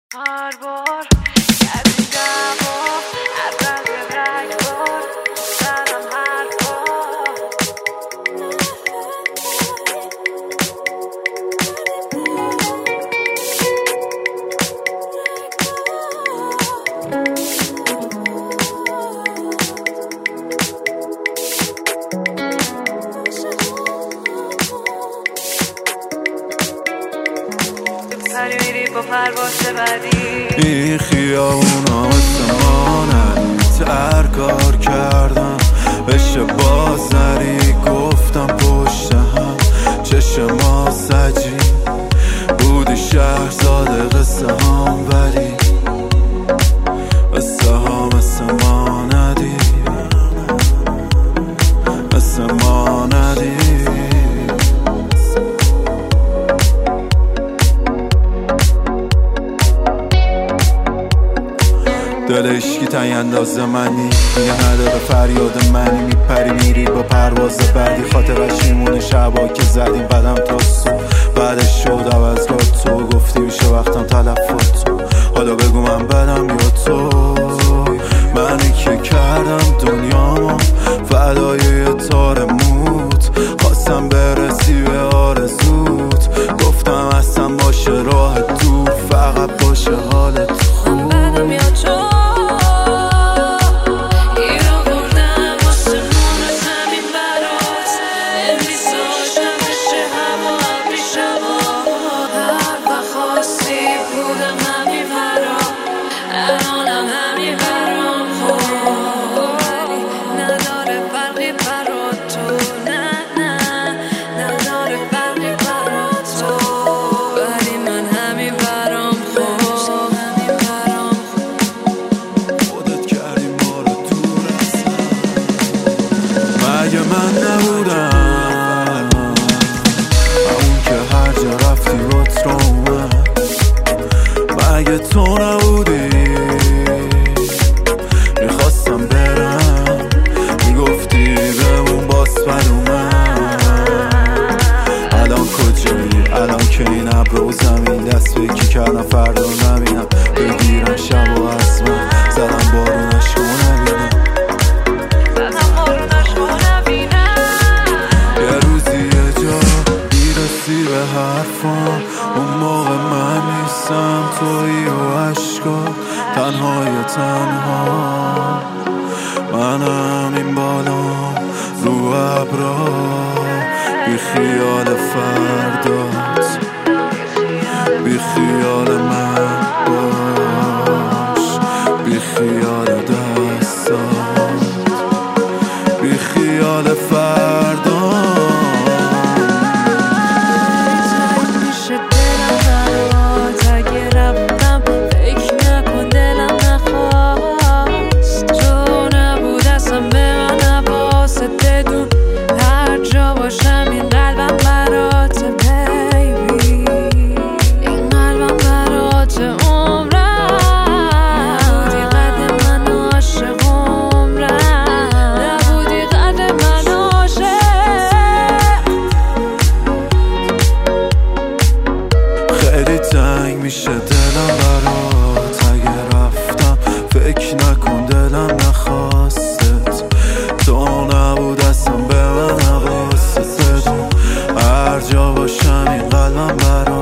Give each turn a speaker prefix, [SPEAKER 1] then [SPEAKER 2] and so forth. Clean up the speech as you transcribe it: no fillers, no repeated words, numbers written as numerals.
[SPEAKER 1] هر بار کردی دعوا عوض رگبار سرم حرفا پری میری با پرواز بعدی
[SPEAKER 2] این خیابونا مثل مانن ترکار کردم بشه بازنری گفتم پشت هم چشم آسجی بودی شهر زاده قصه هم ولی قصه ها مثل ما ندی مثل ما ندی دل عشقی تایی اندازه منی دیگه نداره فریاد منی میپری میری با پرواز بعدی خاطرش میمونه شبا که زدیم قدم تا صبح بعدش شد عوضگاه تو گفتی میشه وقتم تلفات تو حالا بگو من بدم یا تو منی که کردم دنیامو فدای یه تار موت خواستم برسی به آرزوت گفتم اصلا باشه راه دور فقط باشه حالت خوب
[SPEAKER 1] بدم یا تو
[SPEAKER 2] مگه من نبودم اون که هر جا رفتی بات رو اومد مگه تو نبودی میخواستم برم میگفتی بمون باز بر اومد الان کجایی الان که این ابر و زمین دست به یکی کردم فردا نبینم بگیرم شب و از من زدم بارونش رو نبینم به حرفان اون موقع من نیستم تویی و عشقا تنهای تنها منم این بالا رو ابرا بی خیال فردات بی خیال من باش بی خیال دستات بی خیال فردات خیلی تنگ میشه دلم برات اگه رفتم فکر نکن دلم نخواستت تو نبود اصلا به من نواست هر جا باشم این قلبم برات